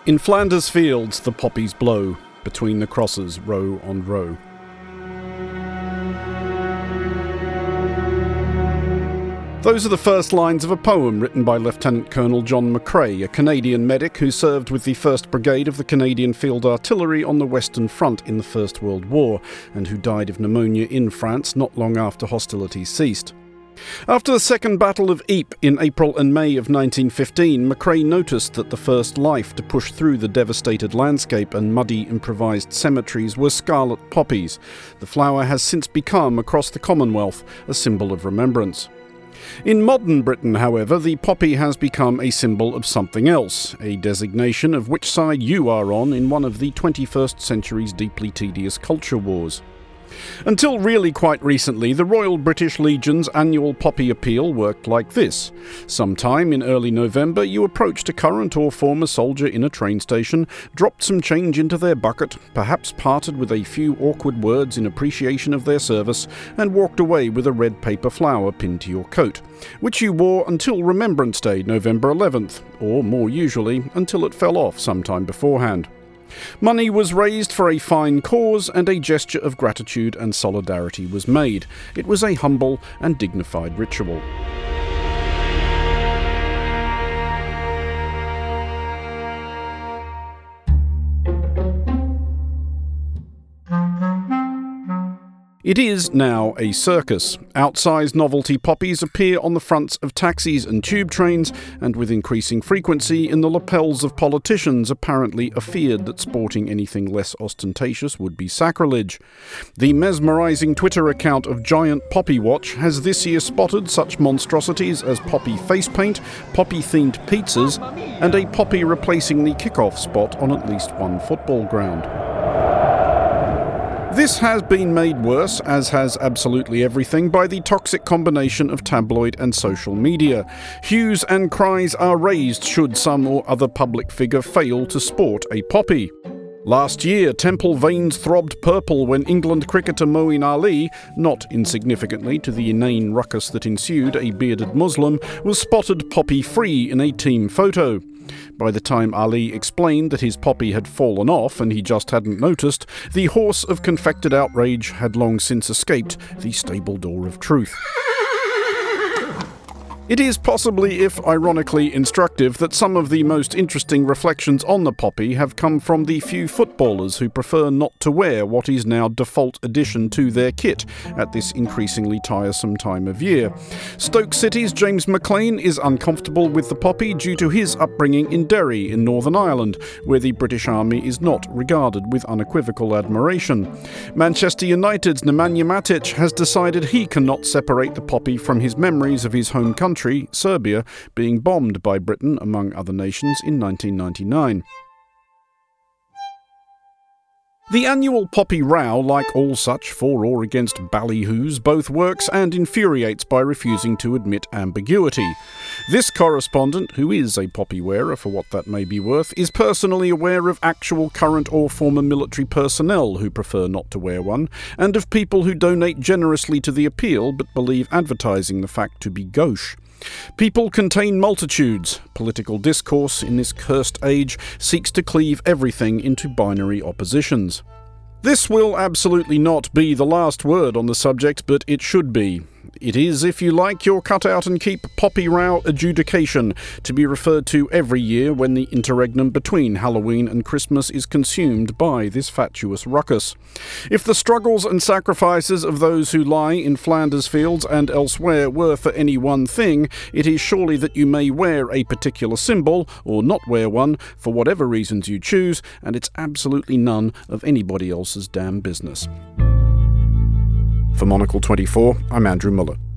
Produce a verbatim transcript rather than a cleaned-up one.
In Flanders fields the poppies blow, between the crosses row on row. Those are the first lines of a poem written by Lieutenant Colonel John McCrae, a Canadian medic who served with the first Brigade of the Canadian Field Artillery on the Western Front in the First World War, and who died of pneumonia in France not long after hostilities ceased. After the Second Battle of Ypres in April and May of nineteen fifteen, McCrae noticed that the first life to push through the devastated landscape and muddy improvised cemeteries were scarlet poppies. The flower has since become, across the Commonwealth, a symbol of remembrance. In modern Britain, however, the poppy has become a symbol of something else, a designation of which side you are on in one of the twenty-first century's deeply tedious culture wars. Until really quite recently, the Royal British Legion's annual poppy appeal worked like this. Sometime in early November, you approached a current or former soldier in a train station, dropped some change into their bucket, perhaps parted with a few awkward words in appreciation of their service, and walked away with a red paper flower pinned to your coat, which you wore until Remembrance Day, November eleventh, or more usually, until it fell off sometime beforehand. Money was raised for a fine cause, and a gesture of gratitude and solidarity was made. It was a humble and dignified ritual. It is now a circus. Outsized novelty poppies appear on the fronts of taxis and tube trains, and with increasing frequency in the lapels of politicians, apparently afeared that sporting anything less ostentatious would be sacrilege. The mesmerising Twitter account of Giant Poppy Watch has this year spotted such monstrosities as poppy face paint, poppy-themed pizzas, and a poppy replacing the kickoff spot on at least one football ground. This has been made worse, as has absolutely everything, by the toxic combination of tabloid and social media. Hues and cries are raised should some or other public figure fail to sport a poppy. Last year, Temple veins throbbed purple when England cricketer Moeen Ali, not insignificantly to the inane ruckus that ensued, a bearded Muslim, was spotted poppy-free in a team photo. By the time Ali explained that his poppy had fallen off and he just hadn't noticed, the horse of confected outrage had long since escaped the stable door of truth. It is possibly, if ironically instructive, that some of the most interesting reflections on the poppy have come from the few footballers who prefer not to wear what is now default addition to their kit at this increasingly tiresome time of year. Stoke City's James McLean is uncomfortable with the poppy due to his upbringing in Derry in Northern Ireland, where the British Army is not regarded with unequivocal admiration. Manchester United's Nemanja Matic has decided he cannot separate the poppy from his memories of his home country, Serbia, being bombed by Britain, among other nations, in nineteen ninety-nine. The annual poppy row, like all such for or against ballyhoos, both works and infuriates by refusing to admit ambiguity. This correspondent, who is a poppy wearer for what that may be worth, is personally aware of actual current or former military personnel who prefer not to wear one, and of people who donate generously to the appeal but believe advertising the fact to be gauche. People contain multitudes. Political discourse in this cursed age seeks to cleave everything into binary oppositions. This will absolutely not be the last word on the subject, but it should be. It is, if you like, your cut out and keep poppy row adjudication, to be referred to every year when the interregnum between Halloween and Christmas is consumed by this fatuous ruckus. If the struggles and sacrifices of those who lie in Flanders fields and elsewhere were for any one thing, it is surely that you may wear a particular symbol, or not wear one, for whatever reasons you choose, and it's absolutely none of anybody else's damn business. For Monocle twenty-four, I'm Andrew Muller.